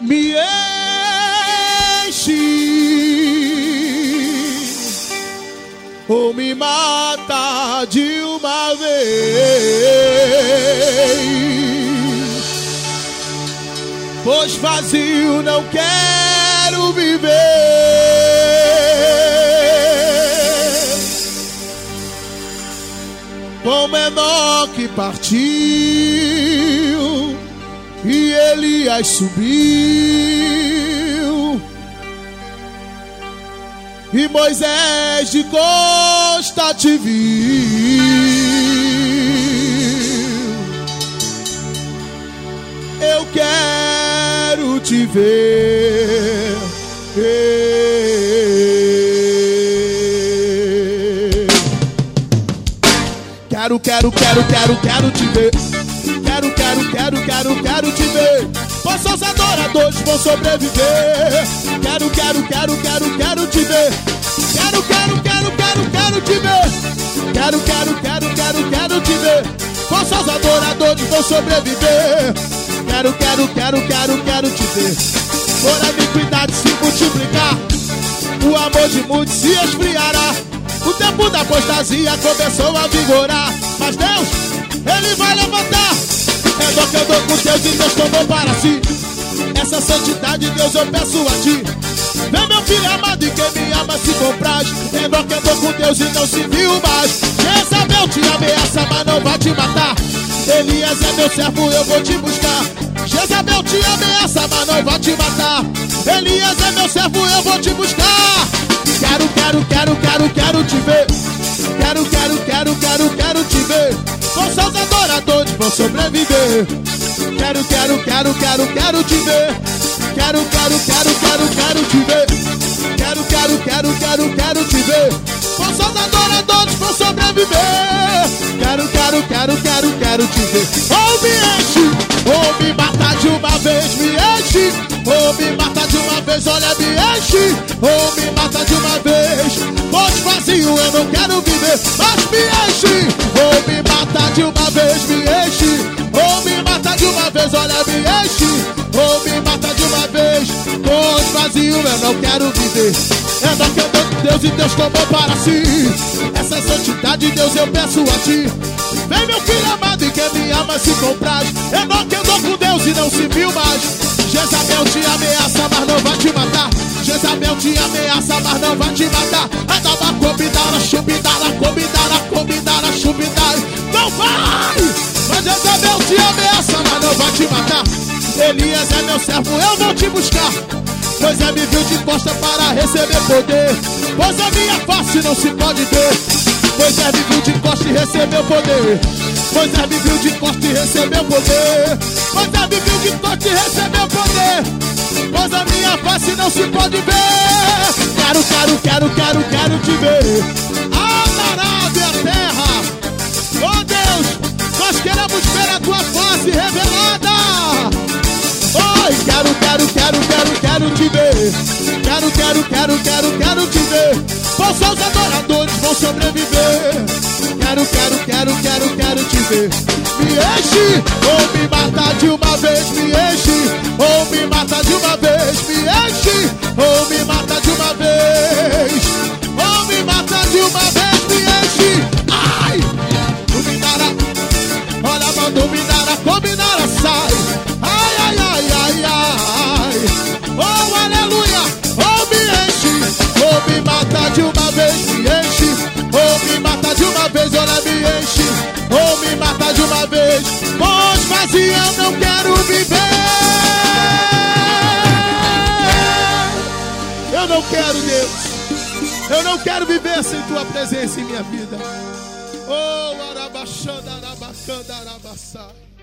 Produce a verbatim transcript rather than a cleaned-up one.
me enche ou me mata de uma vez, pois vazio não quero viver. Com o menor que partiu e Elias subiu e Moisés de costa te viu. Eu quero te ver. Quero, quero, quero, quero, quero te ver. Quero, quero, quero, quero, quero te ver. Pois os adoradores vão sobreviver. Quero, quero, quero, quero, quero te ver. Quero, quero, quero, quero, quero te ver. Quero, quero, quero, quero, quero te ver. Pois os adoradores vão sobreviver. Quero, quero, quero, quero, quero te ver. Por a iniquidade se multiplicar, o amor de muitos se esfriará. O tempo da apostasia começou a vigorar, mas Deus, Ele vai levantar. É dó que eu dou com Deus e Deus tomou para si. Essa santidade, Deus, eu peço a ti. Vem, meu filho amado, e quem me ama se compraz. É dó que eu dou com Deus e não se viu mais. Jezabel te ameaça, mas não vai te matar. Elias é meu servo, eu vou te buscar. Jezabel te ameaça, mas não vai te matar. Elias é meu servo, eu vou te buscar. Quero, quero, quero, quero, quero te ver. Quero, quero, quero, quero, quero te ver. Com seus adoradores vão sobreviver. Quero, quero, quero, quero, quero te ver. Quero, quero, quero, quero, quero te ver. Quero, quero, quero, quero, quero te ver. Com seus adoradores vão sobreviver. Quero, quero, quero, quero, quero te ver. Ou me enche, ou me mata de uma vez, me enche. Ou me mata de uma vez, olha, me enche. Ou me mata de uma vez, pois vazio eu não quero viver. Mas me enche, ou me mata de uma vez, me enche. Ou me mata de uma vez, olha, me enche. Ou me mata de uma vez, pois vazio eu não quero viver. É dó que eu dou com Deus e Deus tomou para si. Essa santidade, Deus, eu peço a ti. Vem, meu filho amado, e quem me ama se compraz. É dó que eu dou com Deus e não se viu mais. Jezabel te ameaça, mas não vai te matar. Jezabel te ameaça, mas não vai te matar. Adaba combinara, chubidara, combinara, combinara, chubidara. Não vai! Mas Jezabel te ameaça, mas não vai te matar. Elias é meu servo, eu vou te buscar. Pois é, me viu de costa para receber poder. Pois a minha face não se pode ver. Pois é, me viu de costa e recebeu poder. Pois é, me viu de costa e recebeu poder. Pois é, me viu de costa e recebeu poder. Pois a minha face não se pode ver. Quero, quero, quero, quero, quero te ver. Adará-me a terra. Oh Deus, nós queremos ver a tua face revelada. Oi, quero, quero, quero, quero, quero te ver. Quero, quero, quero, quero, quero te ver. Pois seus adoradores vão sobreviver. Quero, quero, quero, quero, quero te ver. Me enche, ou me mata de uma vez, me enche. Ou me mata de uma vez, me enche. Ou me mata de uma vez. Ou me mata de uma vez, me enche. Ai, dominara, olha, mano, dominara, combinara, sai. Ai, ai, ai, ai, ai. Oh, aleluia, ou me enche. Ou me mata de uma vez, me enche. Ou me mata de uma vez, olha, me enche. Ou me mata de uma vez, pois vazio eu não quero viver. Eu não quero, Deus. Eu não quero viver sem tua presença em minha vida. Oh, arabaxanda, arabacanda, arabaçá.